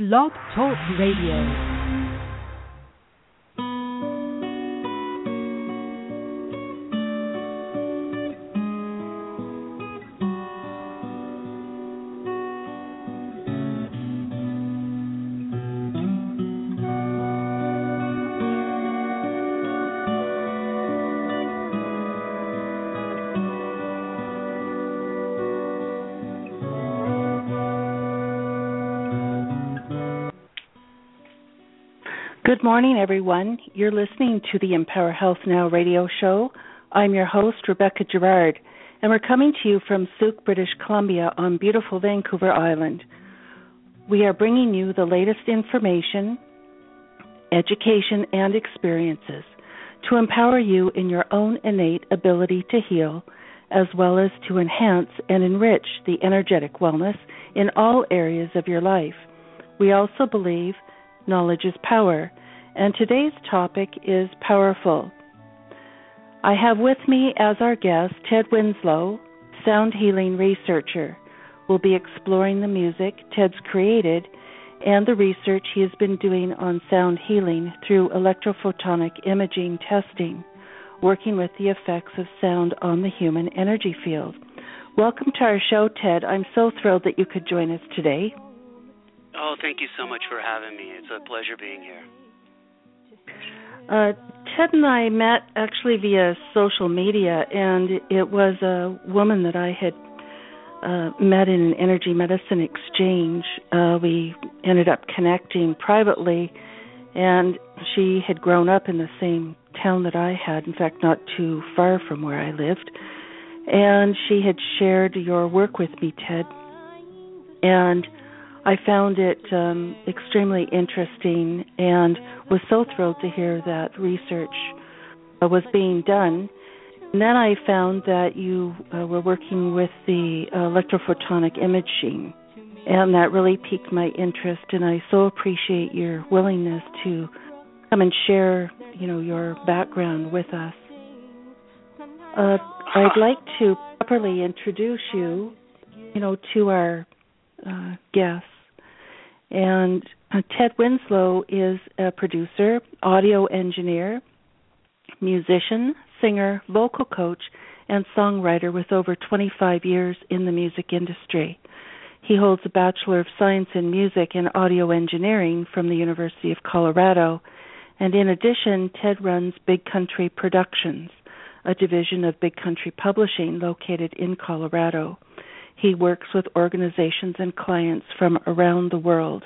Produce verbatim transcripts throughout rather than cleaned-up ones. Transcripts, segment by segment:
Blog Talk Radio. Good morning, everyone. You're listening to the Empower Health Now radio show. I'm your host, Rebecca Gerard, and we're coming to you from Souk, British Columbia on beautiful Vancouver Island. We are bringing you the latest information, education, and experiences to empower you in your own innate ability to heal, as well as to enhance and enrich the energetic wellness in all areas of your life. We also believe knowledge is power, and today's topic is powerful. I have with me as our guest Ted Winslow, sound healing researcher. We'll be exploring the music Ted's created and the research he has been doing on sound healing through electrophotonic imaging testing, working with the effects of sound on the human energy field. Welcome to our show, Ted. I'm so thrilled that you could join us today. Oh, thank you so much for having me. It's a pleasure being here. Uh, Ted and I met actually via social media, and it was a woman that I had uh, met in an energy medicine exchange. Uh, we ended up connecting privately, and she had grown up in the same town that I had, in fact, not too far from where I lived. And she had shared your work with me, Ted, and I found it um, extremely interesting and was so thrilled to hear that research uh, was being done. And then I found that you uh, were working with the uh, electrophotonic imaging, and that really piqued my interest, and I so appreciate your willingness to come and share, you know, your background with us. Uh, I'd like to properly introduce you, you know, to our uh, guests. And uh, Ted Winslow is a producer, audio engineer, musician, singer, vocal coach, and songwriter with over twenty-five years in the music industry. He holds a Bachelor of Science in Music and Audio Engineering from the University of Colorado. And in addition, Ted runs Big Country Productions, a division of Big Country Publishing located in Colorado. He works with organizations and clients from around the world.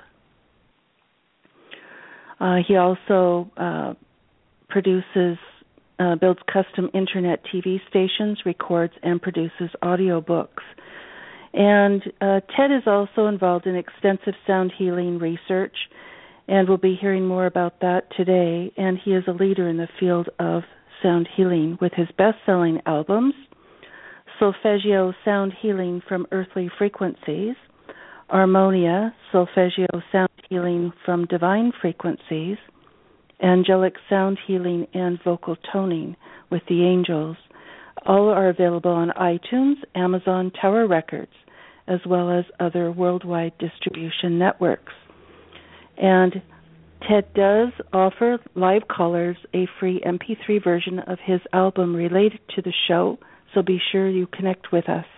Uh, he also uh, produces, uh, builds custom internet T V stations, records, and produces audiobooks. And uh, Ted is also involved in extensive sound healing research, and we'll be hearing more about that today. And he is a leader in the field of sound healing with his best-selling albums, Solfeggio Sound Healing from Earthly Frequencies, Harmonia, Solfeggio Sound Healing from Divine Frequencies, Angelic Sound Healing and Vocal Toning with the Angels. All are available on iTunes, Amazon, Tower Records, as well as other worldwide distribution networks. And Ted does offer live callers a free M P three version of his album related to the show, so be sure you connect with us.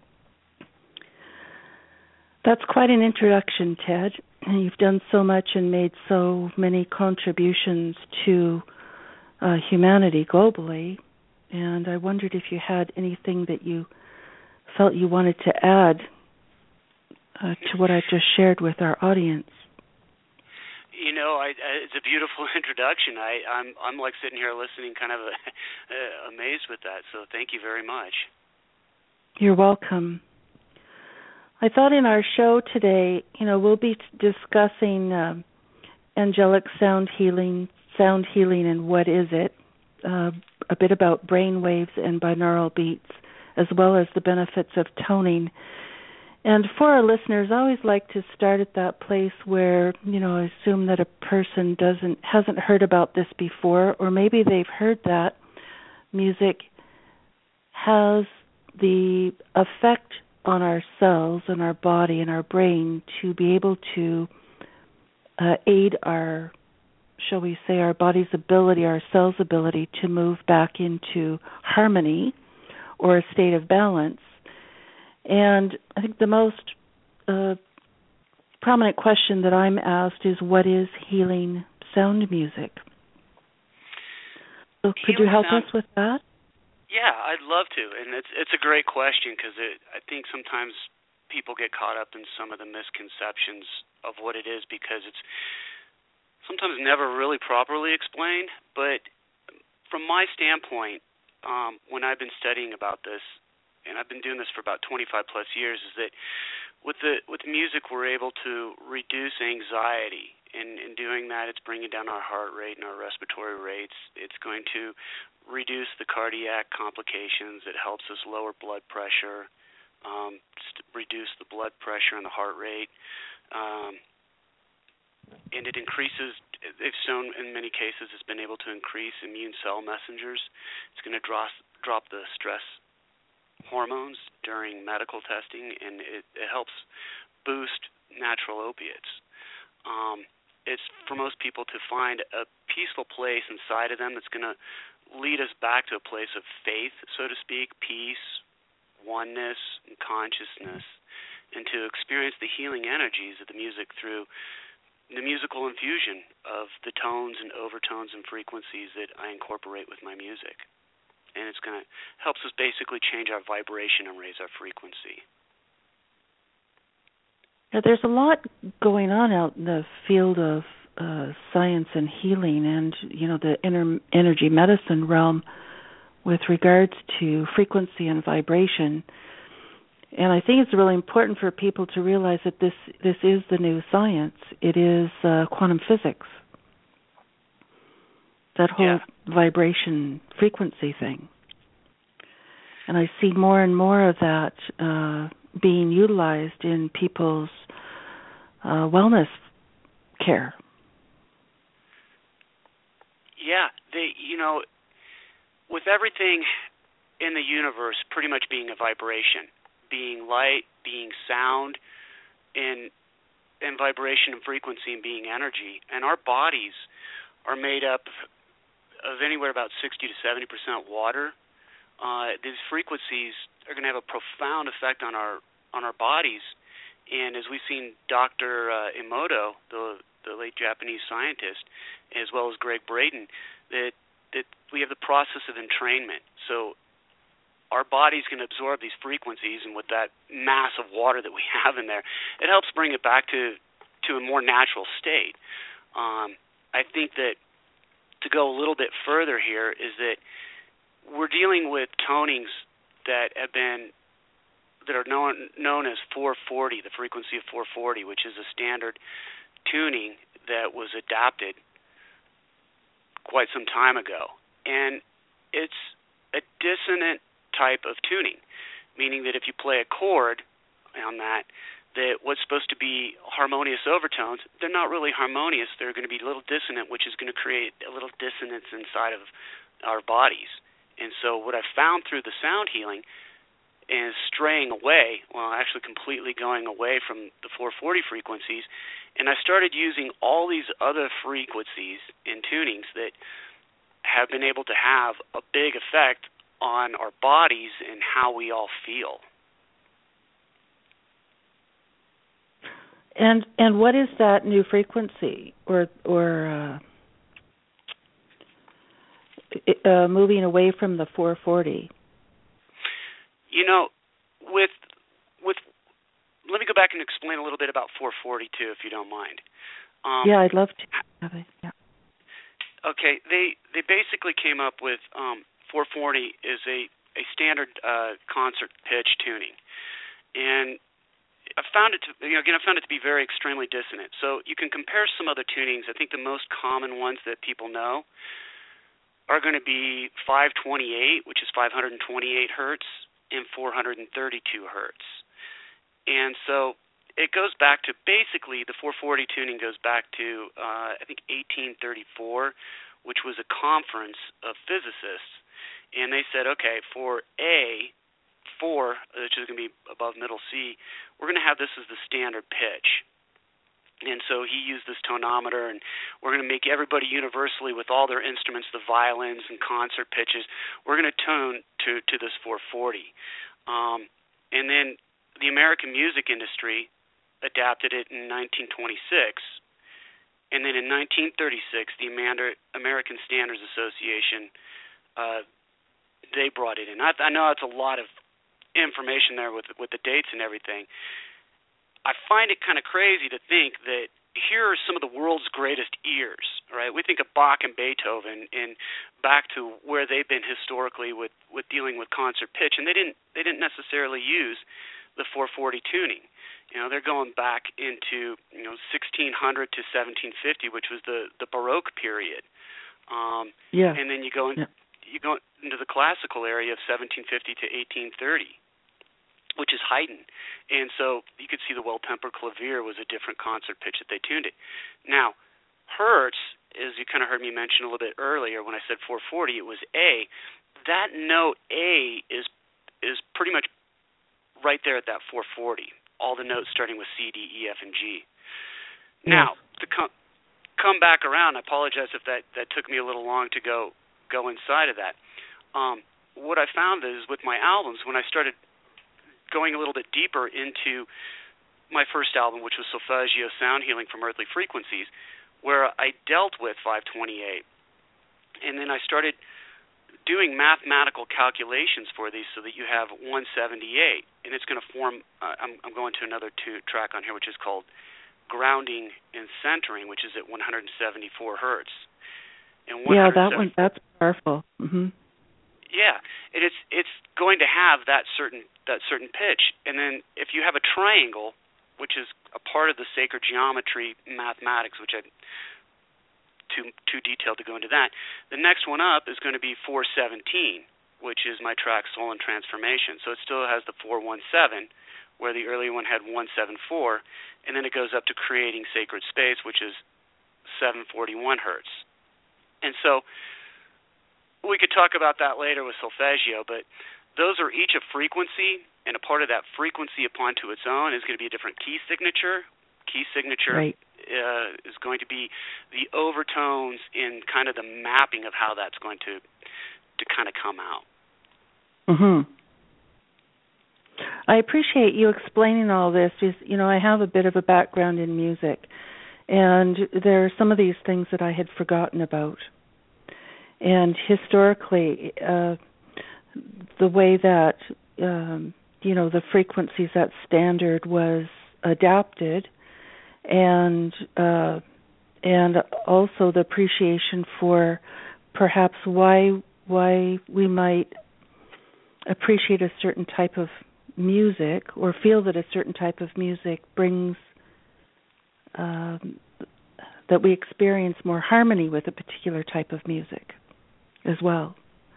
That's quite an introduction, Ted. And you've done so much and made so many contributions to uh, humanity globally. And I wondered if you had anything that you felt you wanted to add uh, to what I just shared with our audience. You know, I, I, it's a beautiful introduction. I, I'm, I'm like sitting here listening, kind of uh, amazed with that. So thank you very much. You're welcome. I thought in our show today, you know, we'll be discussing uh, angelic sound healing, sound healing, and what is it? Uh, a bit about brain waves and binaural beats, as well as the benefits of toning. And for our listeners, I always like to start at that place where, you know, I assume that a person doesn't hasn't heard about this before, or maybe they've heard that music has the effect on our cells and our body and our brain to be able to uh, aid our, shall we say, our body's ability, our cells' ability to move back into harmony or a state of balance. And I think the most uh, prominent question that I'm asked is, what is healing sound music? So could healing you help sound, us with that? Yeah, I'd love to. And it's it's a great question because I think sometimes people get caught up in some of the misconceptions of what it is because it's sometimes never really properly explained. But from my standpoint, um, when I've been studying about this, and I've been doing this for about twenty-five plus years, is that with the with music we're able to reduce anxiety. And in doing that, it's bringing down our heart rate and our respiratory rates. It's going to reduce the cardiac complications. It helps us lower blood pressure, um, reduce the blood pressure and the heart rate. Um, and it increases, they've shown in many cases, it's been able to increase immune cell messengers. It's going to drop, drop the stress hormones during medical testing, and it, it helps boost natural opiates. Um, it's for most people to find a peaceful place inside of them that's going to lead us back to a place of faith, so to speak, peace, oneness, and consciousness, and to experience the healing energies of the music through the musical infusion of the tones and overtones and frequencies that I incorporate with my music. And it's going to helps us basically change our vibration and raise our frequency. Yeah, there's a lot going on out in the field of uh, science and healing, and you know the inner energy medicine realm with regards to frequency and vibration. And I think it's really important for people to realize that this this is the new science. It is uh, quantum physics. That whole yeah. vibration frequency thing. And I see more and more of that uh, being utilized in people's uh, wellness care. Yeah, they, you know, with everything in the universe pretty much being a vibration, being light, being sound, and, and vibration and frequency and being energy, and our bodies are made up of anywhere about sixty to seventy percent water. Uh, these frequencies are going to have a profound effect on our on our bodies, and as we've seen, Doctor Uh, Emoto, the the late Japanese scientist, as well as Greg Braden, that that we have the process of entrainment. So our body's going to absorb these frequencies, and with that mass of water that we have in there, it helps bring it back to to a more natural state. Um, I think that to go a little bit further here is that we're dealing with tonings that have been that are known known as four forty, the frequency of four forty, which is a standard tuning that was adapted quite some time ago. And it's a dissonant type of tuning, meaning that if you play a chord on that, that what's supposed to be harmonious overtones, they're not really harmonious. They're going to be a little dissonant, which is going to create a little dissonance inside of our bodies. And so what I've found through the sound healing is straying away, well, actually completely going away from the four forty frequencies, and I started using all these other frequencies and tunings that have been able to have a big effect on our bodies and how we all feel. And and what is that new frequency, or or uh, uh, moving away from the four forty? You know, with with let me go back and explain a little bit about four forty too, if you don't mind. Um, yeah, I'd love to have it. Yeah. Okay, they they basically came up with um, four forty is a a standard uh, concert pitch tuning, and I found it to, you know, again, I found it to be very extremely dissonant. So you can compare some other tunings. I think the most common ones that people know are going to be five twenty-eight, which is five twenty-eight hertz, and four thirty-two hertz. And so it goes back to basically the four forty tuning goes back to uh, I think eighteen thirty-four, which was a conference of physicists, and they said, okay, for A, four, which is going to be above middle C, we're going to have this as the standard pitch. And so he used this tonometer, and we're going to make everybody universally with all their instruments, the violins and concert pitches, we're going to tone to, to this four forty. Um, and then the American music industry adapted it in nineteen twenty-six. And then in nineteen thirty-six, the American Standards Association, uh, they brought it in. I, I know that's a lot of information there with with the dates and everything. I find it kind of crazy to think that here are some of the world's greatest ears, right? We think of Bach and Beethoven and back to where they've been historically with, with dealing with concert pitch, and they didn't they didn't necessarily use the four forty tuning. You know, they're going back into, you know, sixteen hundred to seventeen fifty, which was the, the Baroque period. Um, yeah. And then you go in, yeah. you go into the classical area of seventeen fifty to eighteen thirty. Which is Haydn. And so you could see the Well-Tempered Clavier was a different concert pitch that they tuned it. Now, Hertz, as you kind of heard me mention a little bit earlier when I said four forty, it was A. That note A is is pretty much right there at that four forty, all the notes starting with C, D, E, F, and G. Now, to come come back around, I apologize if that, that took me a little long to go, go inside of that. Um, what I found is with my albums, when I started going a little bit deeper into my first album, which was Solfeggio Sound Healing from Earthly Frequencies, where I dealt with five twenty-eight. And then I started doing mathematical calculations for these so that you have one seventy-eight. And it's going to form, uh, I'm, I'm going to another two track on here, which is called Grounding and Centering, which is at one seventy-four hertz. And yeah, that one, that's powerful. Mm-hmm. Yeah, and it's it's going to have that certain that certain pitch, and then if you have a triangle, which is a part of the sacred geometry mathematics, which I too too detailed to go into that. The next one up is going to be four seventeen, which is my track Soul and Transformation. So it still has the four seventeen, where the earlier one had one seventy-four, and then it goes up to Creating Sacred Space, which is seven forty-one hertz. And so we could talk about that later with solfeggio, but those are each a frequency, and a part of that frequency upon to its own is going to be a different key signature. Key signature right. uh, is going to be the overtones in kind of the mapping of how that's going to to kind of come out. Mhm. I appreciate you explaining all this because, you know, I have a bit of a background in music, and there are some of these things that I had forgotten about. And historically, uh, the way that, um, you know, the frequencies at standard was adapted, and uh, and also the appreciation for perhaps why why we might appreciate a certain type of music or feel that a certain type of music brings um, that we experience more harmony with a particular type of music as well.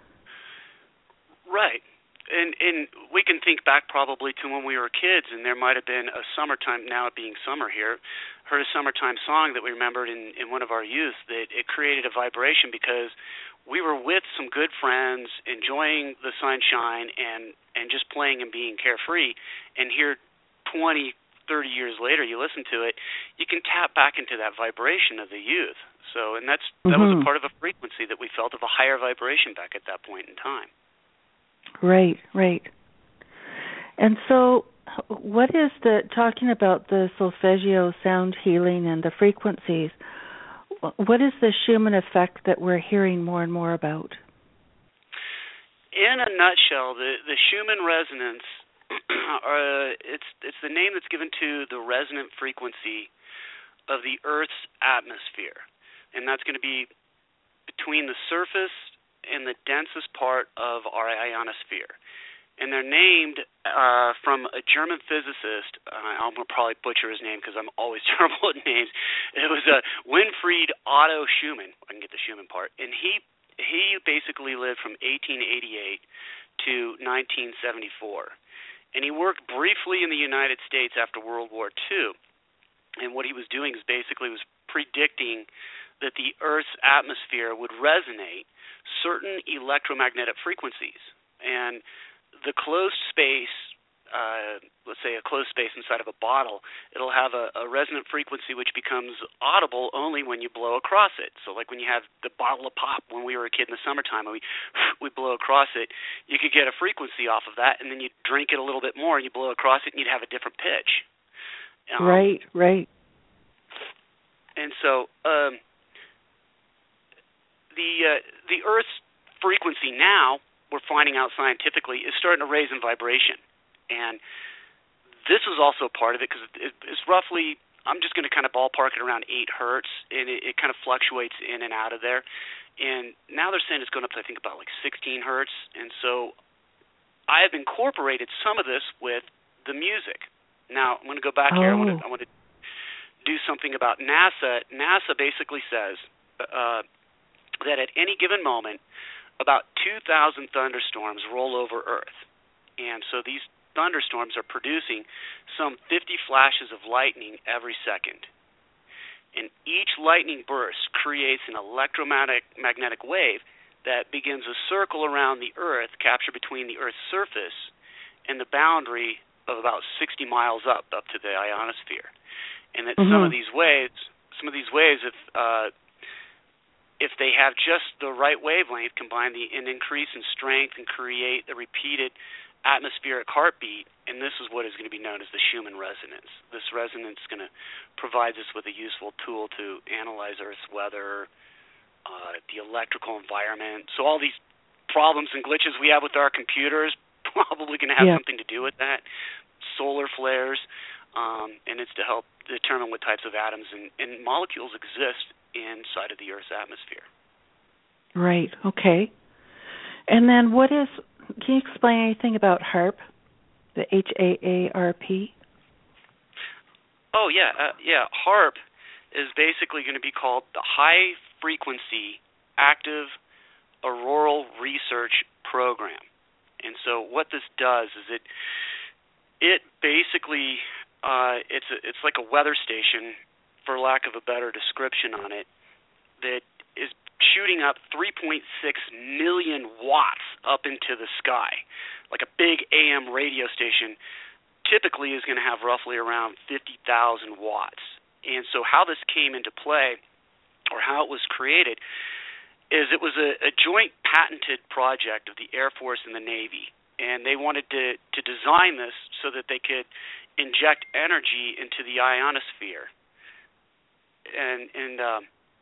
Right. And and we can think back probably to when we were kids, and there might have been a summertime, now it being summer here, heard a summertime song that we remembered in, in one of our youth that it created a vibration because we were with some good friends, enjoying the sunshine and, and just playing and being carefree. And here twenty, thirty years later, you listen to it, you can tap back into that vibration of the youth. So, and that's that mm-hmm. was a part of a frequency that we felt of a higher vibration back at that point in time. Right, right. And so what is the, talking about the solfeggio sound healing and the frequencies, what is the Schumann effect that we're hearing more and more about? In a nutshell, the, the Schumann resonance, uh, it's it's the name that's given to the resonant frequency of the Earth's atmosphere. And that's going to be between the surface and the densest part of our ionosphere. And they're named uh, from a German physicist. Uh, I'm going to probably butcher his name because I'm always terrible at names. It was uh, Winfried Otto Schumann. I can get the Schumann part. And he he basically lived from eighteen eighty-eight to nineteen seventy-four. And he worked briefly in the United States after World War Two. And what he was doing is basically was predicting that the Earth's atmosphere would resonate certain electromagnetic frequencies. And the closed space uh, let's say, a closed space inside of a bottle, it'll have a, a resonant frequency which becomes audible only when you blow across it. So like when you have the bottle of pop when we were a kid in the summertime and we we blow across it, you could get a frequency off of that, and then you drink it a little bit more and you blow across it and you'd have a different pitch. Um, right, right. And so um, the uh, the Earth's frequency now, we're finding out scientifically, is starting to raise in vibration. And this is also part of it because it, it's roughly, I'm just going to kind of ballpark it around eight hertz, and it, it kind of fluctuates in and out of there. And now they're saying it's going up to, I think, about like sixteen hertz. And so I have incorporated some of this with the music. Now, I'm going to go back oh. here. I want to, I want to do something about NASA. NASA basically says uh, that at any given moment, about two thousand thunderstorms roll over Earth. And so these thunderstorms are producing some fifty flashes of lightning every second. And each lightning burst creates an electromagnetic wave that begins a circle around the Earth, captured between the Earth's surface and the boundary of about sixty miles up, up to the ionosphere. And that mm-hmm. some of these waves, some of these waves, if uh, if they have just the right wavelength, combine the and increase in strength and create a repeated atmospheric heartbeat, and this is what is going to be known as the Schumann resonance. This resonance is going to provide us with a useful tool to analyze Earth's weather, uh, the electrical environment. So all these problems and glitches we have with our computers probably going to have yeah. something to do with that. Solar flares, um, and it's to help determine what types of atoms and, and molecules exist inside of the Earth's atmosphere. Right, okay. And then what is, can you explain anything about HAARP, the H A A R P? Oh, yeah, uh, yeah. HAARP is basically going to be called the High Frequency Active Auroral Research Program. And so what this does is it it basically, uh, it's a, it's like a weather station, for lack of a better description on it, that is shooting up three point six million watts up into the sky. Like a big A M radio station typically is going to have roughly around fifty thousand watts. And so how this came into play, or how it was created, is it was a, a joint patented project of the Air Force and the Navy. And they wanted to, to design this so that they could inject energy into the ionosphere. And, and um,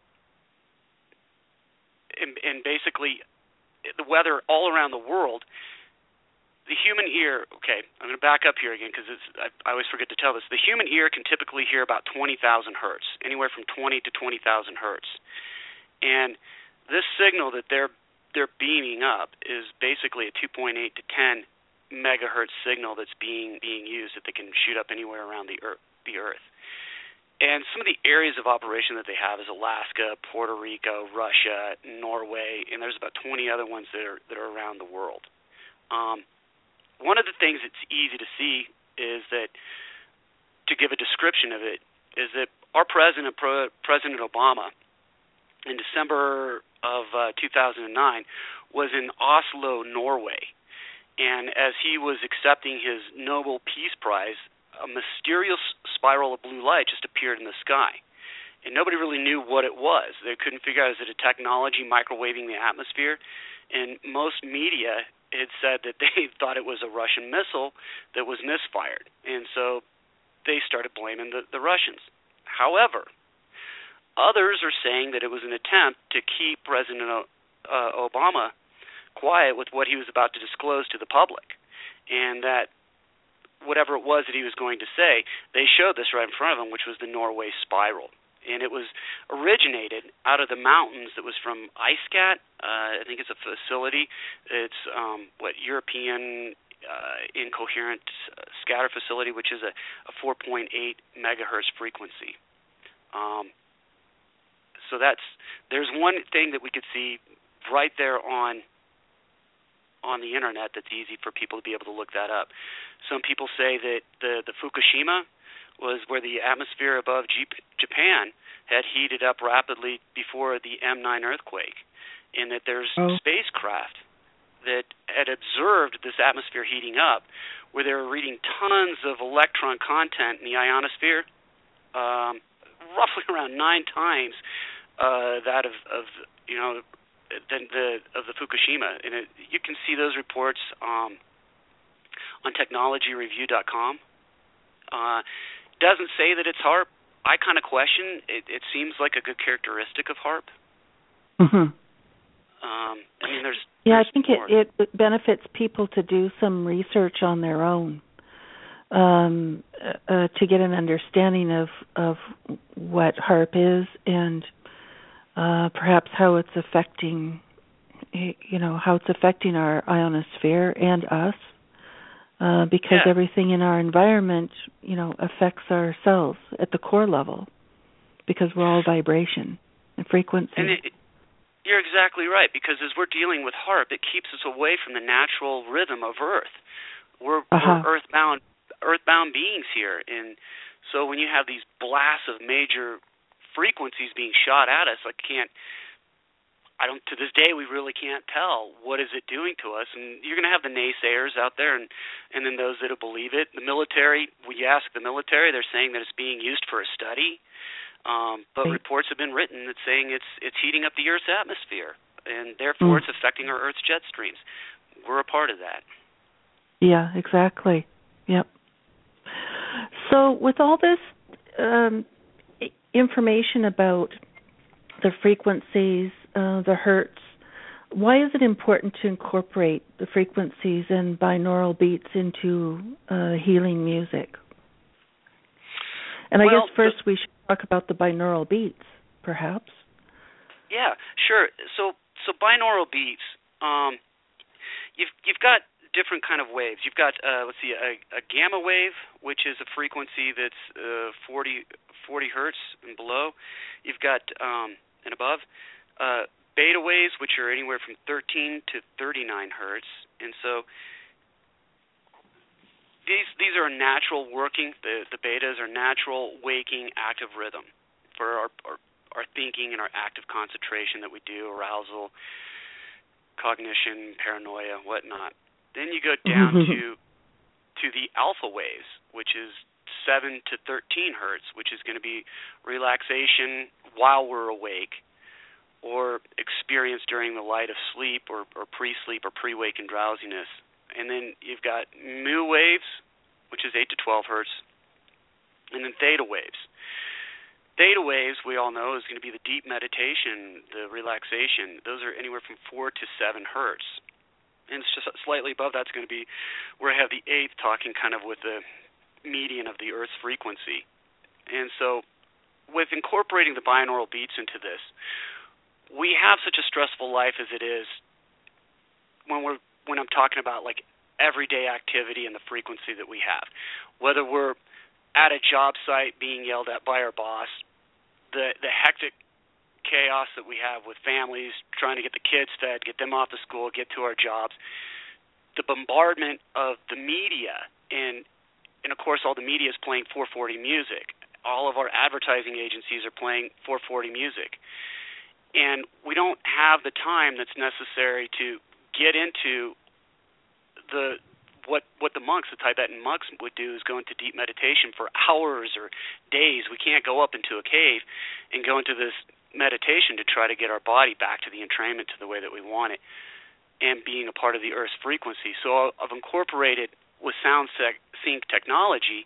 And, and basically, the weather all around the world, the human ear, okay, I'm going to back up here again because I, I always forget to tell this. The human ear can typically hear about twenty thousand hertz, anywhere from twenty to twenty thousand hertz. And this signal that they're they're beaming up is basically a two point eight to ten megahertz signal that's being being used that they can shoot up anywhere around the earth, the Earth. And some of the areas of operation that they have is Alaska, Puerto Rico, Russia, Norway, and there's about twenty other ones that are that are around the world. Um, one of the things that's easy to see is that, to give a description of it, is that our president, President Obama, in December of uh, two thousand nine, was in Oslo, Norway, and as he was accepting his Nobel Peace Prize, a mysterious spiral of blue light just appeared in the sky. And nobody really knew what it was. They couldn't figure out, is it a technology microwaving the atmosphere? And most media had said that they thought it was a Russian missile that was misfired. And so they started blaming the, the Russians. However, others are saying that it was an attempt to keep President o- uh, Obama quiet with what he was about to disclose to the public. And that whatever it was that he was going to say, they showed this right in front of him, which was the Norway spiral. And it was originated out of the mountains that was from IceCat. Uh, I think it's a facility. It's um, what European uh, Incoherent Scatter Facility, which is a, a four point eight megahertz frequency. Um, so that's there's one thing that we could see right there on on the internet that's easy for people to be able to look that up. Some people say that the, the Fukushima was where the atmosphere above G- Japan had heated up rapidly before the M nine earthquake, and that there's oh. spacecraft that had observed this atmosphere heating up, where they were reading tons of electron content in the ionosphere, um, roughly around nine times uh, that of, of you know the, the of the Fukushima. And it, you can see those reports um, on technology review dot com. Uh, doesn't say that it's HAARP. I kind of question. It, it seems like a good characteristic of HAARP. Mm-hmm. Um, I mean, there's yeah. there's I think it, it benefits people to do some research on their own um, uh, to get an understanding of of what HAARP is and uh, perhaps how it's affecting, you know, how it's affecting our ionosphere and us, uh, because yeah. everything in our environment, you know, affects ourselves at the core level, because we're all vibration and frequency. And it, You're exactly right, because as we're dealing with HAARP, it keeps us away from the natural rhythm of Earth. We're, uh-huh. we're earthbound, earthbound beings here, and so when you have these blasts of major frequencies being shot at us, I can't. I don't. To this day, we really can't tell what is it doing to us. And you're going to have the naysayers out there, and and then those that believe it. The military. We ask the military; they're saying that it's being used for a study. Um, but reports have been written that saying it's it's heating up the Earth's atmosphere, and therefore mm. it's affecting our Earth's jet streams. We're a part of that. Yeah, exactly. Yep. So with all this um, information about the frequencies, uh, the hertz, why is it important to incorporate the frequencies and binaural beats into uh, healing music? And I well, guess first the, we should talk about the binaural beats, perhaps. Yeah, sure. So, so binaural beats. Um, you've you've got different kind of waves. You've got uh, let's see, a, a gamma wave, which is a frequency that's uh, forty, forty hertz and below. You've got um, and above uh, beta waves, which are anywhere from thirteen to thirty-nine hertz, and so. These these are natural working. The the betas are natural waking active rhythm for our, our our thinking and our active concentration that we do, arousal, cognition, paranoia, whatnot. Then you go down to to the alpha waves, which is seven to thirteen hertz, which is going to be relaxation while we're awake, or experienced during the light of sleep, or, or pre-sleep, or pre-waking drowsiness. And then you've got mu waves, which is eight to twelve hertz, and then theta waves. Theta waves, we all know, is going to be the deep meditation, the relaxation. Those are anywhere from four to seven hertz. And it's just slightly above that's going to be where I have the eighth talking kind of with the median of the Earth's frequency. And so with incorporating the binaural beats into this, we have such a stressful life as it is when we're when I'm talking about like everyday activity and the frequency that we have. Whether we're at a job site being yelled at by our boss, the the hectic chaos that we have with families, trying to get the kids fed, get them off to school, get to our jobs, the bombardment of the media, and and of course all the media is playing four forty music. All of our advertising agencies are playing four forty music. And we don't have the time that's necessary to get into the what what the monks, the Tibetan monks, would do is go into deep meditation for hours or days. We can't go up into a cave and go into this meditation to try to get our body back to the entrainment to the way that we want it and being a part of the Earth's frequency. So I've incorporated with sound sync technology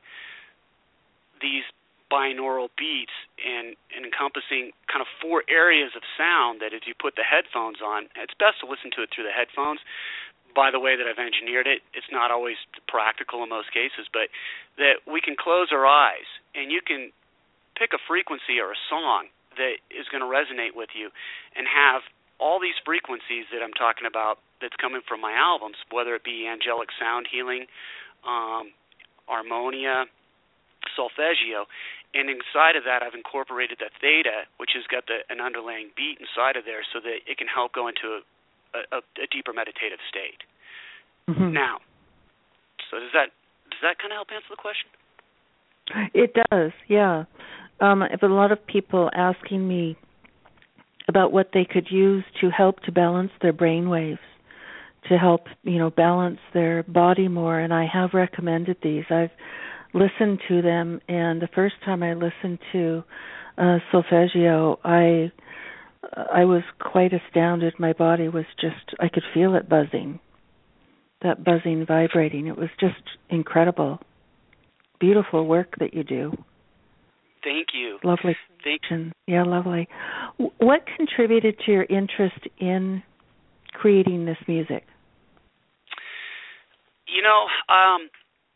these binaural beats and, and encompassing kind of four areas of sound that as you put the headphones on, it's best to listen to it through the headphones. By the way that I've engineered it, it's not always practical in most cases, but that we can close our eyes and you can pick a frequency or a song that is going to resonate with you and have all these frequencies that I'm talking about that's coming from my albums, whether it be angelic sound healing, um, harmonia, solfeggio, and inside of that I've incorporated the theta, which has got the, an underlying beat inside of there so that it can help go into a, a, a deeper meditative state. Mm-hmm. Now, so does that does that kind of help answer the question? It does, yeah. Um, I have a lot of people asking me about what they could use to help to balance their brain waves, to help, you know, balance their body more. And I have recommended these. I've listened to them, and the first time I listened to uh, Solfeggio, I I was quite astounded. My body was just, I could feel it buzzing, that buzzing, vibrating. It was just incredible. Beautiful work that you do. Thank you. Lovely. Thank you. Yeah, lovely. What contributed to your interest in creating this music? You know, um,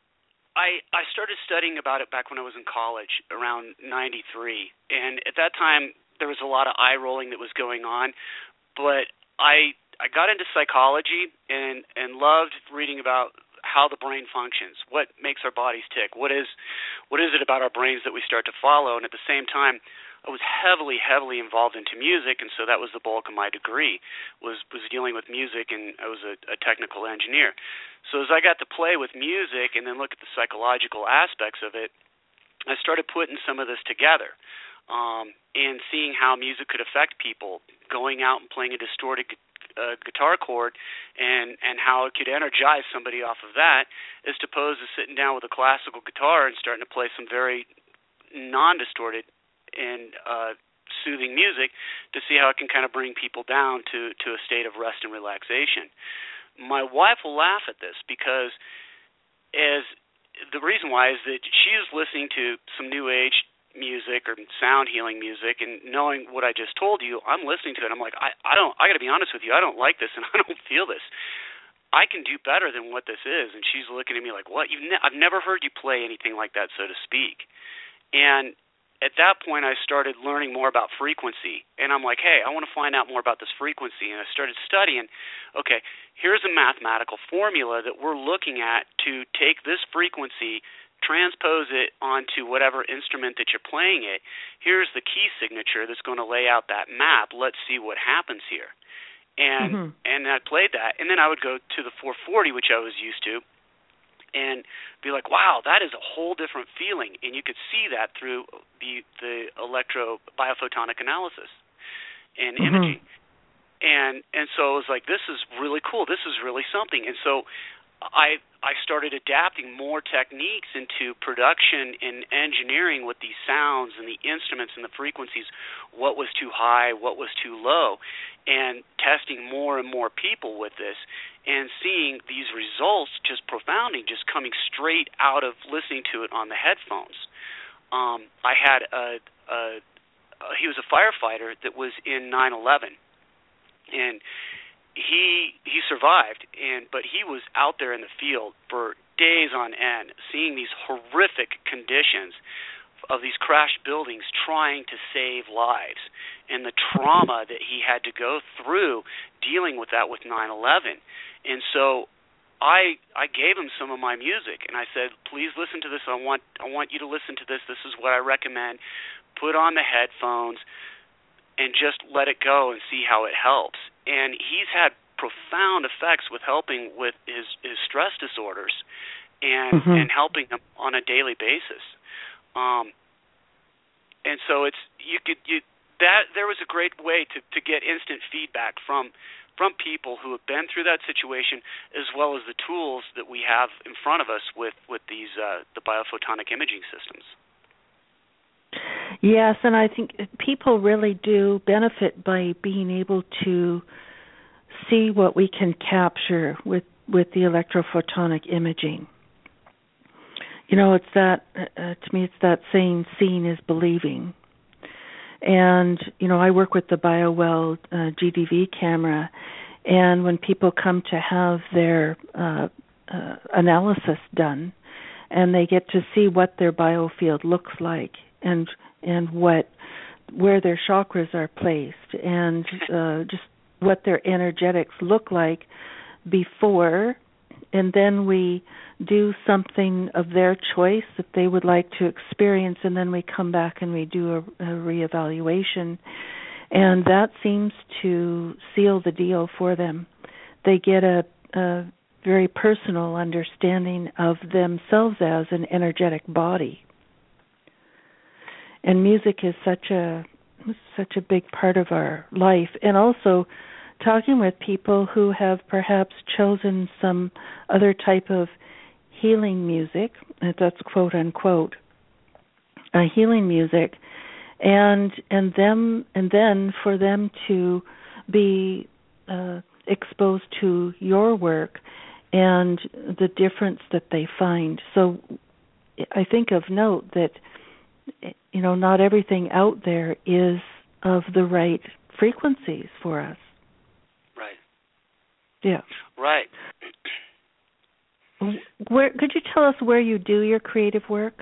I I started studying about it back when I was in college, around ninety-three, and at that time there was a lot of eye rolling that was going on, but I I got into psychology and and loved reading about how the brain functions, what makes our bodies tick, what is what is it about our brains that we start to follow, and at the same time I was heavily, heavily involved into music, and so that was the bulk of my degree, was was dealing with music, and I was a, a technical engineer. So as I got to play with music and then look at the psychological aspects of it, I started putting some of this together, um, and seeing how music could affect people, going out and playing a distorted uh, guitar chord, and, and how it could energize somebody off of that, as opposed to sitting down with a classical guitar and starting to play some very non-distorted and uh, soothing music to see how it can kind of bring people down to, to a state of rest and relaxation. My wife will laugh at this because as the reason why is that she is listening to some new age music or sound healing music, and knowing what I just told you, I'm listening to it. I'm like, I, I don't, I got to be honest with you, I don't like this, and I don't feel this. I can do better than what this is. And she's looking at me like, what? You've ne- I've never heard you play anything like that, so to speak. And at that point, I started learning more about frequency, and I'm like, hey, I want to find out more about this frequency, and I started studying. Okay, here's a mathematical formula that we're looking at to take this frequency, transpose it onto whatever instrument that you're playing it. Here's the key signature that's going to lay out that map. Let's see what happens here. And mm-hmm. and I played that, and then I would go to the four forty, which I was used to, and be like, wow, that is a whole different feeling. And you could see that through the the electro biophotonic analysis and mm-hmm. imaging. And and so it was like, this is really cool. This is really something. And so I I started adapting more techniques into production and engineering with these sounds and the instruments and the frequencies, what was too high, what was too low, and testing more and more people with this and seeing these results just profounding, just coming straight out of listening to it on the headphones. Um, I had a, a, a he was a firefighter that was in nine eleven, and He he survived, and but he was out there in the field for days on end, seeing these horrific conditions of these crashed buildings, trying to save lives, and the trauma that he had to go through dealing with that with nine eleven. And so I I gave him some of my music, and I said, please listen to this. I want I want you to listen to this. This is what I recommend. Put on the headphones and just let it go and see how it helps. And he's had profound effects with helping with his, his stress disorders and mm-hmm. and helping him on a daily basis. Um, and so it's you could you that there was a great way to, to get instant feedback from from people who have been through that situation, as well as the tools that we have in front of us with with these uh, the biophotonic imaging systems. Yes, and I think people really do benefit by being able to see what we can capture with, with the electrophotonic imaging. You know, it's that, uh, to me, it's that saying, seeing is believing. And, you know, I work with the BioWell uh, G D V camera, and when people come to have their uh, uh, analysis done, and they get to see what their biofield looks like, and and what where their chakras are placed, and uh, just what their energetics look like before, and then we do something of their choice that they would like to experience, and then we come back and we do a, a reevaluation, and that seems to seal the deal for them. They get a, a very personal understanding of themselves as an energetic body. And music is such a such a big part of our life, and also talking with people who have perhaps chosen some other type of healing music, that's quote unquote, uh, healing music, and and them and then for them to be uh, exposed to your work and the difference that they find. So I think of note that, you know, not everything out there is of the right frequencies for us. Right. Yeah. Right. Where could you tell us where you do your creative work?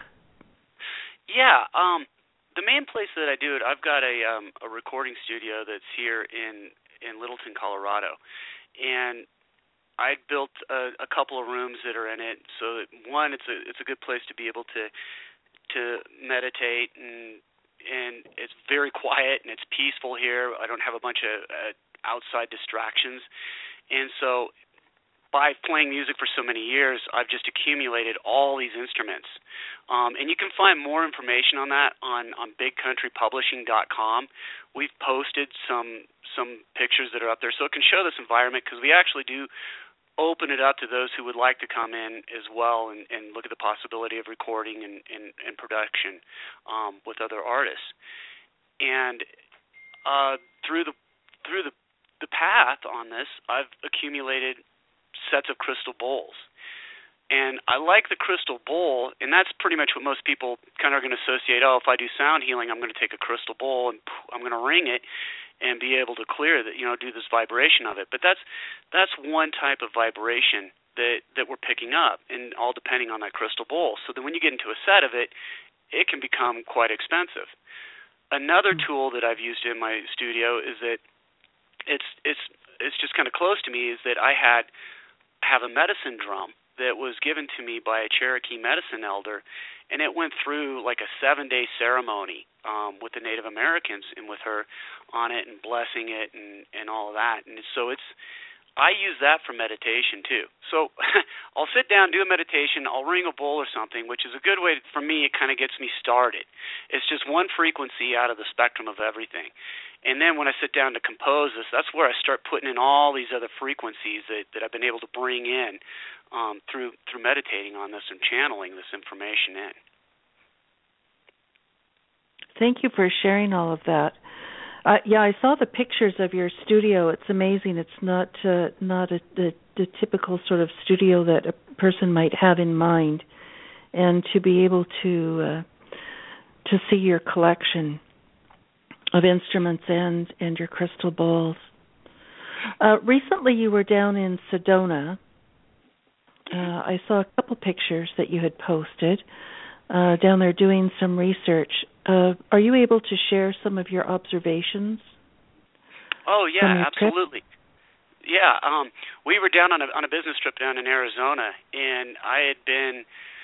Yeah. Um, the main place that I do it, I've got a um, a recording studio that's here in in Littleton, Colorado, and I built a, a couple of rooms that are in it. So that, one, it's a it's a good place to be able to to meditate, and and it's very quiet and it's peaceful here. I don't have a bunch of uh, outside distractions, and so by playing music for so many years, I've just accumulated all these instruments. Um, and you can find more information on that on, on big country publishing dot com. We've posted some some pictures that are up there, so it can show this environment, because we actually do open it up to those who would like to come in as well and, and look at the possibility of recording and, and, and production um, with other artists. And uh, through the through the, the path on this, I've accumulated sets of crystal bowls. And I like the crystal bowl, and that's pretty much what most people kind of are going to associate. Oh, if I do sound healing, I'm going to take a crystal bowl and poof, I'm going to ring it and be able to clear that, you know, do this vibration of it. But that's that's one type of vibration that, that we're picking up, and all depending on that crystal bowl. So then when you get into a set of it, it can become quite expensive. Another tool that I've used in my studio is that it's it's it's just kind of close to me, is that I had have a medicine drum that was given to me by a Cherokee medicine elder, and it went through like a seven-day ceremony um, with the Native Americans and with her on it and blessing it and, and all of that. And so it's, I use that for meditation too. So I'll sit down, do a meditation, I'll ring a bowl or something, which is a good way, for me, it kind of gets me started. It's just one frequency out of the spectrum of everything. And then when I sit down to compose this, that's where I start putting in all these other frequencies that, that I've been able to bring in um, through through meditating on this and channeling this information in. Thank you for sharing all of that. Uh, yeah, I saw the pictures of your studio. It's amazing. It's not uh, not a, the, the typical sort of studio that a person might have in mind, and to be able to uh, to see your collection of instruments and, and your crystal bowls. Uh, recently you were down in Sedona. Uh, I saw a couple pictures that you had posted uh, down there doing some research. Uh, are you able to share some of your observations? Oh, yeah, absolutely. Trip? Yeah, um, we were down on a, on a business trip down in Arizona, and I had been,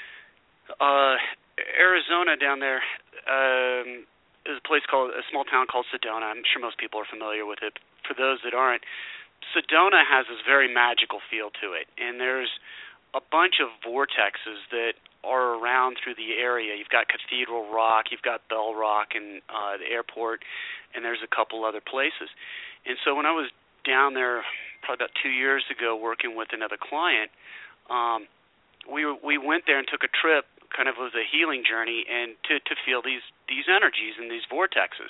uh, Arizona down there, um, is a place called, a small town called Sedona. I'm sure most people are familiar with it. For those that aren't, Sedona has this very magical feel to it, and there's a bunch of vortexes that are around through the area. You've got Cathedral Rock, you've got Bell Rock, and uh, the airport, and there's a couple other places. And so when I was down there probably about two years ago working with another client, um, we we went there and took a trip, kind of was a healing journey, and to, to feel these, these energies and these vortexes.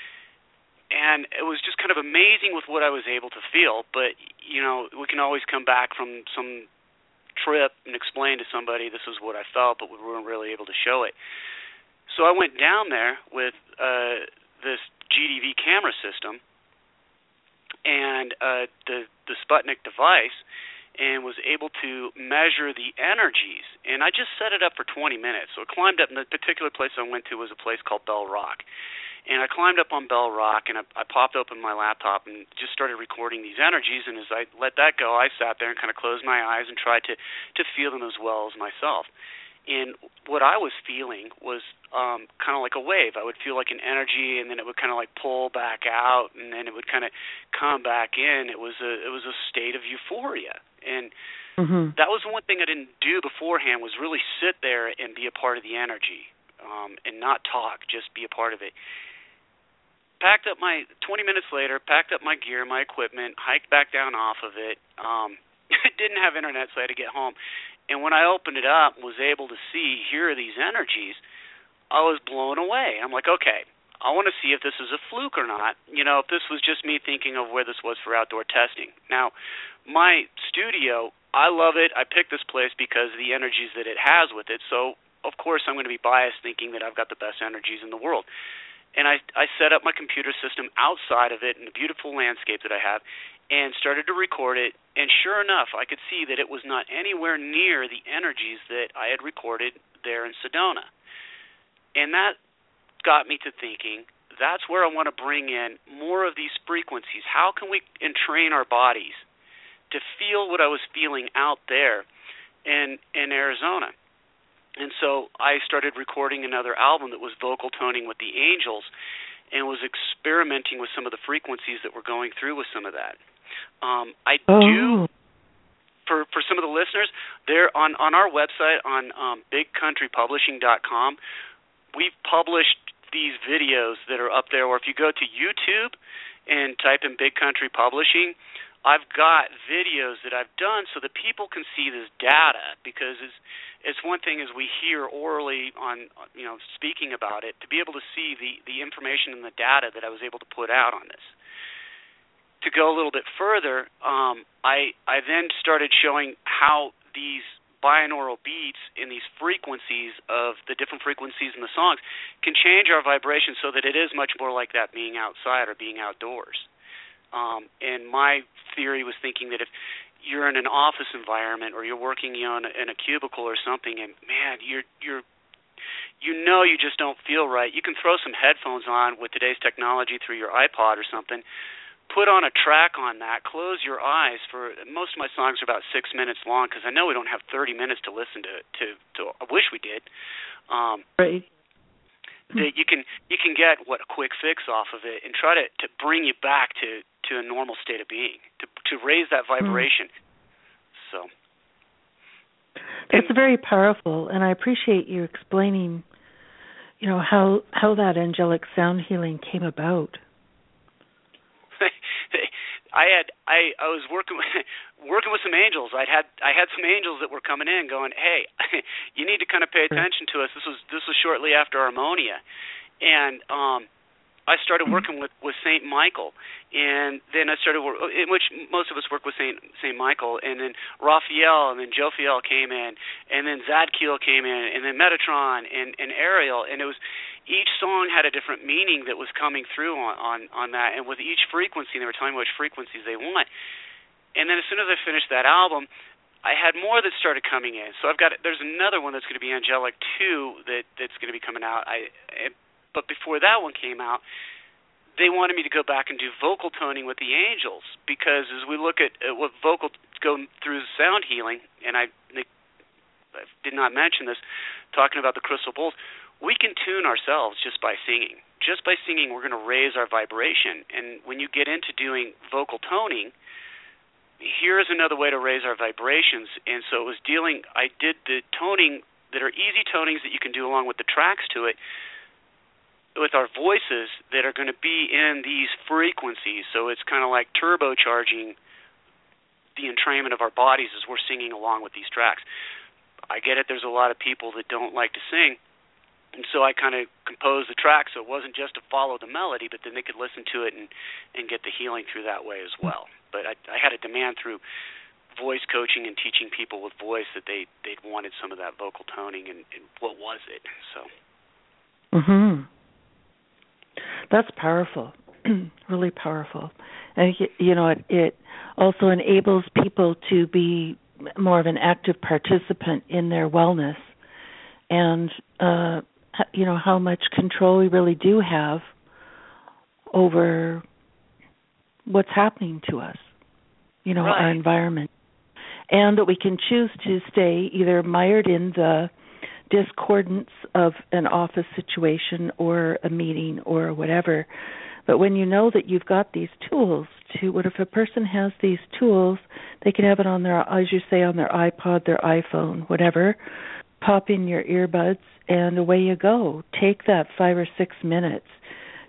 And it was just kind of amazing with what I was able to feel, but, you know, we can always come back from some trip and explain to somebody this is what I felt, but we weren't really able to show it. So I went down there with uh, this G D V camera system and uh, the, the Sputnik device, and was able to measure the energies. And I just set it up for twenty minutes. So I climbed up, and the particular place I went to was a place called Bell Rock. And I climbed up on Bell Rock, and I, I popped open my laptop and just started recording these energies. And as I let that go, I sat there and kind of closed my eyes and tried to, to feel them as well as myself. And what I was feeling was um, kind of like a wave. I would feel like an energy, and then it would kind of like pull back out, and then it would kind of come back in. It was a it was a state of euphoria, and mm-hmm. that was one thing I didn't do beforehand, was really sit there and be a part of the energy, um, and not talk, just be a part of it. packed up my, twenty minutes later, packed up my gear, my equipment, hiked back down off of it. Um, didn't have internet, so I had to get home. And when I opened it up and was able to see, here are these energies, I was blown away. I'm like, okay, I want to see if this is a fluke or not. You know, if this was just me thinking of where this was for outdoor testing. Now, my studio, I love it. I picked this place because of the energies that it has with it. So, of course, I'm going to be biased thinking that I've got the best energies in the world. And I, I set up my computer system outside of it in the beautiful landscape that I have and started to record it. And sure enough, I could see that it was not anywhere near the energies that I had recorded there in Sedona. And that got me to thinking, that's where I want to bring in more of these frequencies. How can we entrain our bodies to feel what I was feeling out there in in Arizona? And so I started recording another album that was vocal toning with the Angels and was experimenting with some of the frequencies that were going through with some of that. Um, I oh. do, for for some of the listeners, there on, on our website on um, big country publishing dot com, we've published these videos that are up there, or if you go to YouTube and type in Big Country Publishing, I've got videos that I've done so that people can see this data, because it's it's one thing as we hear orally on, you know, speaking about it, to be able to see the, the information and the data that I was able to put out on this. To go a little bit further, um, I I then started showing how these binaural beats in these frequencies of the different frequencies in the songs can change our vibration so that it is much more like that being outside or being outdoors. Um, and my theory was thinking that if you're in an office environment or you're working, you know, in a, in a cubicle or something, and man, you're you're you know you just don't feel right, you can throw some headphones on with today's technology through your iPod or something. Put on a track on that, close your eyes for, most of my songs are about six minutes long because I know we don't have thirty minutes to listen to, to, to I wish we did. Um, right. That you can you can get what a quick fix off of it and try to, to bring you back to, to a normal state of being, to to raise that vibration. Mm. So that's and, very powerful, and I appreciate you explaining, you know, how how that angelic sound healing came about. I had I, I was working with, working with some angels. I had I had some angels that were coming in, going, "Hey, you need to kind of pay attention to us." This was this was shortly after Harmonia, and um, I started working with, with Saint Michael, and then I started work, in which most of us work with Saint Saint Michael, and then Raphael, and then Jophiel came in, and then Zadkiel came in, and then Metatron, and, and Ariel, and it was. Each song had a different meaning that was coming through on, on, on that, and with each frequency, they were telling me which frequencies they want. And then as soon as I finished that album, I had more that started coming in. So I've got there's another one that's going to be angelic too that that's going to be coming out. I, but before that one came out, they wanted me to go back and do vocal toning with the Angels, because as we look at, at what vocal go through sound healing, and I, I did not mention this, talking about the crystal bowls. We can tune ourselves just by singing. Just by singing, we're going to raise our vibration. And when you get into doing vocal toning, here's another way to raise our vibrations. And so it was dealing, I did the toning that are easy tonings that you can do along with the tracks to it, with our voices that are going to be in these frequencies. So it's kind of like turbocharging the entrainment of our bodies as we're singing along with these tracks. I get it, there's a lot of people that don't like to sing. And so I kind of composed the track so it wasn't just to follow the melody, but then they could listen to it and, and get the healing through that way as well. But I, I had a demand through voice coaching and teaching people with voice that they, they'd wanted some of that vocal toning, and, and what was it? So. Mm-hmm. That's powerful, really powerful. And, you know, it, it also enables people to be more of an active participant in their wellness, and uh, you know, how much control we really do have over what's happening to us, you know, right. our environment. And that we can choose to stay either mired in the discordance of an office situation or a meeting or whatever. But when you know that you've got these tools to, what if a person has these tools, they can have it on their, as you say, on their iPod, their iPhone, whatever, pop in your earbuds, and away you go. Take that five or six minutes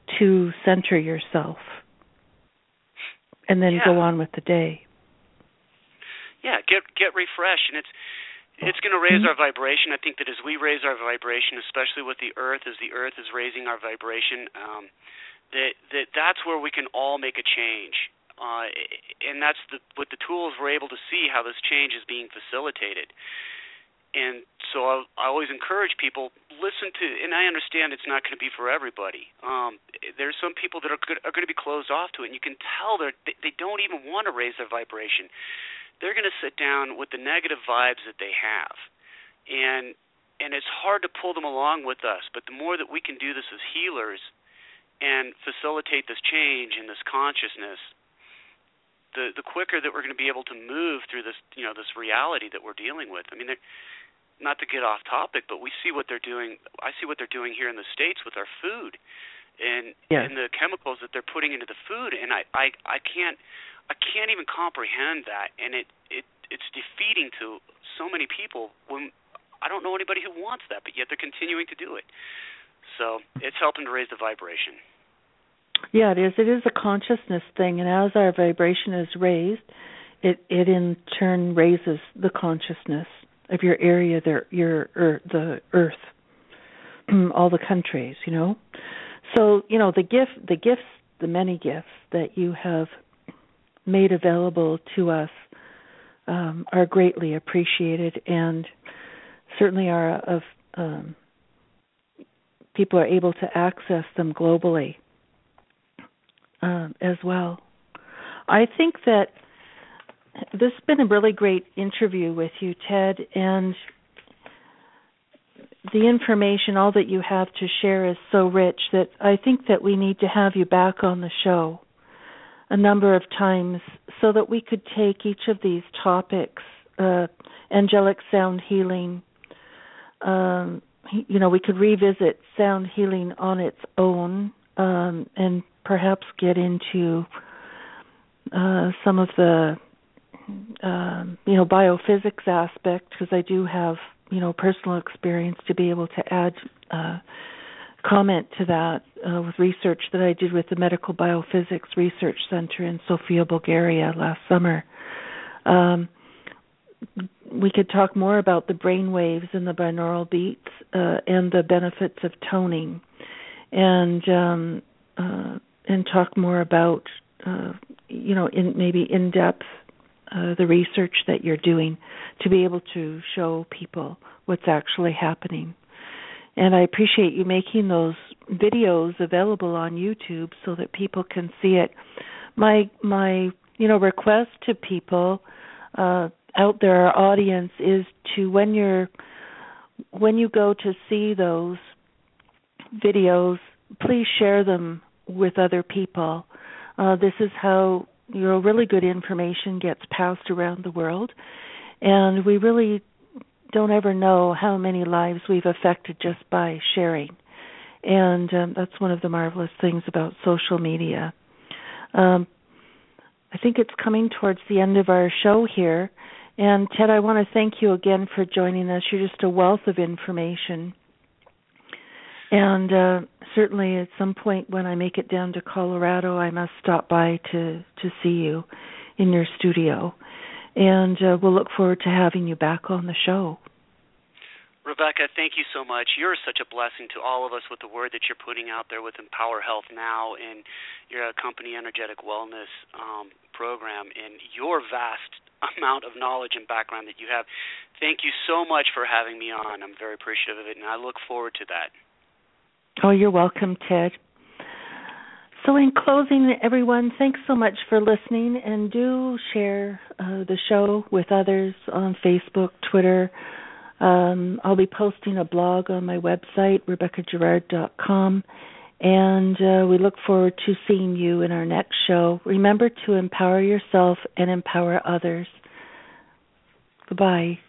to center yourself and then yeah. go on with the day. Yeah, get get refreshed, and it's it's going to raise mm-hmm. our vibration. I think that as we raise our vibration, especially with the earth, as the earth is raising our vibration, um, that that that's where we can all make a change. Uh, and that's the, with the tools we're able to see how this change is being facilitated. And so I, I always encourage people, listen to, and I understand it's not going to be for everybody. Um, there's some people that are, good, are going to be closed off to it, and you can tell they're, they they don't even want to raise their vibration. They're going to sit down with the negative vibes that they have. And and it's hard to pull them along with us, but the more that we can do this as healers and facilitate this change and this consciousness, the the quicker that we're going to be able to move through this, you know, this reality that we're dealing with. I mean, not to get off topic, but we see what they're doing. I see what they're doing here in the States with our food, and yes. and the chemicals that they're putting into the food. And I, I, I can't I can't even comprehend that. And it, it it's defeating to so many people when I don't know anybody who wants that, but yet they're continuing to do it. So it's helping to raise the vibration. Yeah, it is. It is a consciousness thing, and as our vibration is raised, it it in turn raises the consciousness of your area, the, your er, the earth, all the countries. You know, so you know the gift, the gifts, the many gifts that you have made available to us um, are greatly appreciated, and certainly are of um, people are able to access them globally. Um, as well. I think that this has been a really great interview with you, Ted, and the information, all that you have to share is so rich that I think that we need to have you back on the show a number of times so that we could take each of these topics, uh, angelic sound healing, um, you know, we could revisit sound healing on its own, um, and perhaps get into uh, some of the, um, you know, biophysics aspect, because I do have, you know, personal experience to be able to add uh, comment to that uh, with research that I did with the Medical Biophysics Research Center in Sofia, Bulgaria last summer. Um, we could talk more about the brain waves and the binaural beats uh, and the benefits of toning, and um, uh, and talk more about, uh, you know, in maybe in depth uh, the research that you're doing to be able to show people what's actually happening. And I appreciate you making those videos available on YouTube so that people can see it. My my you know request to people uh, out there, our audience, is to when you're when you go to see those videos, please share them with other people. Uh, this is how, you know, really good information gets passed around the world, and we really don't ever know how many lives we've affected just by sharing. And um, that's one of the marvelous things about social media. Um, I think it's coming towards the end of our show here. And Ted, I want to thank you again for joining us. You're just a wealth of information. And uh, certainly at some point when I make it down to Colorado, I must stop by to, to see you in your studio. And uh, we'll look forward to having you back on the show. Rebecca, thank you so much. You're such a blessing to all of us with the word that you're putting out there with Empower Health Now and your company Energetic Wellness um, program and your vast amount of knowledge and background that you have. Thank you so much for having me on. I'm very appreciative of it, and I look forward to that. Oh, you're welcome, Ted. So in closing, everyone, thanks so much for listening, and do share uh, the show with others on Facebook, Twitter. Um, I'll be posting a blog on my website, rebecca gerard dot com, and uh, we look forward to seeing you in our next show. Remember to empower yourself and empower others. Goodbye.